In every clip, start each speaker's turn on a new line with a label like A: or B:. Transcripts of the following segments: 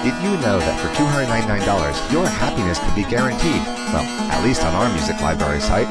A: Did you know that for $299, your happiness can be guaranteed? Well, at least on our music library site.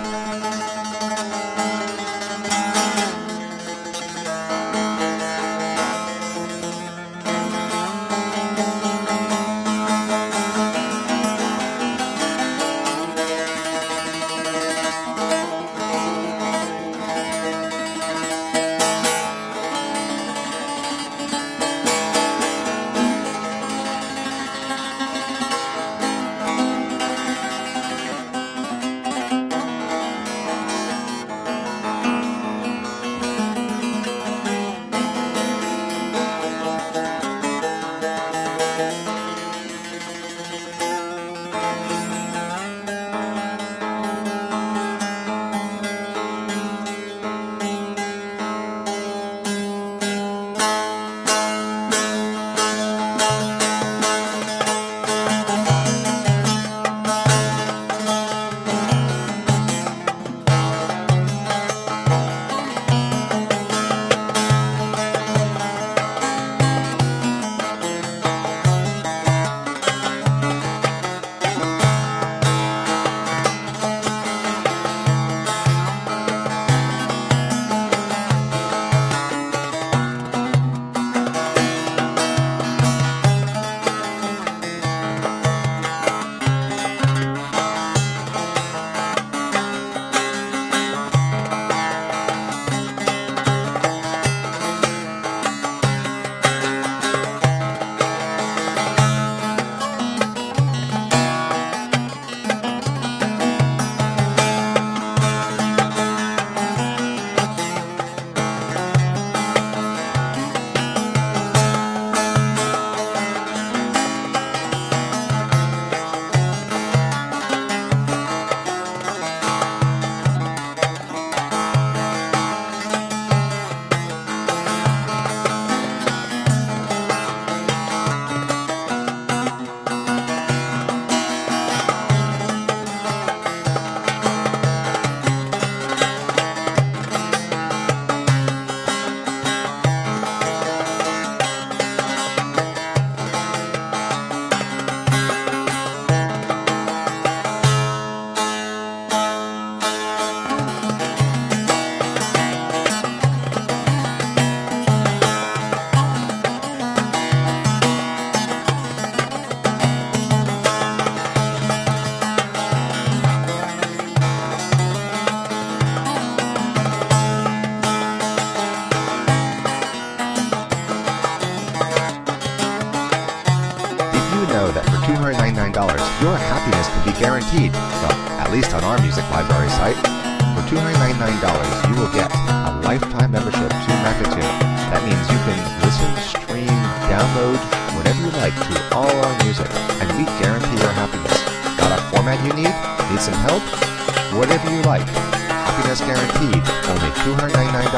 A: $299, your happiness can be guaranteed. Well, at least on our music library site. For $299, you will get a lifetime membership to Magnatune. That means you can listen, stream, download, whatever you like to all our music, and we guarantee your happiness. Got a format you need? Need some help? Whatever you like. Happiness guaranteed. Only $299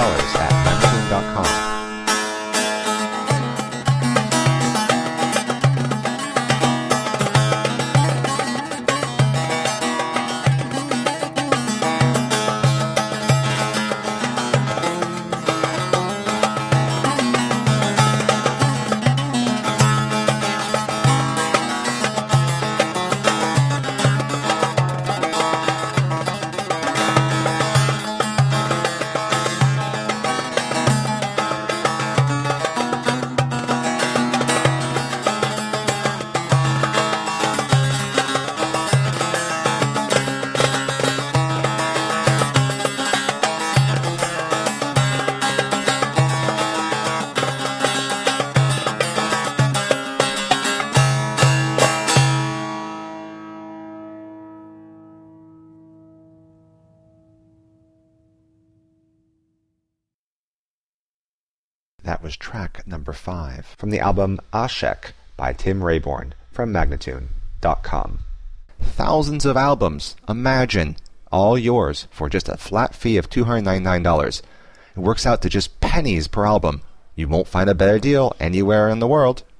A: at Magnatune.com. That was track number 5 from the album Ashek by Tim Rayborn from Magnatune.com. Thousands of albums, imagine, all yours for just a flat fee of $299. It works out to just pennies per album. You won't find a better deal anywhere in the world.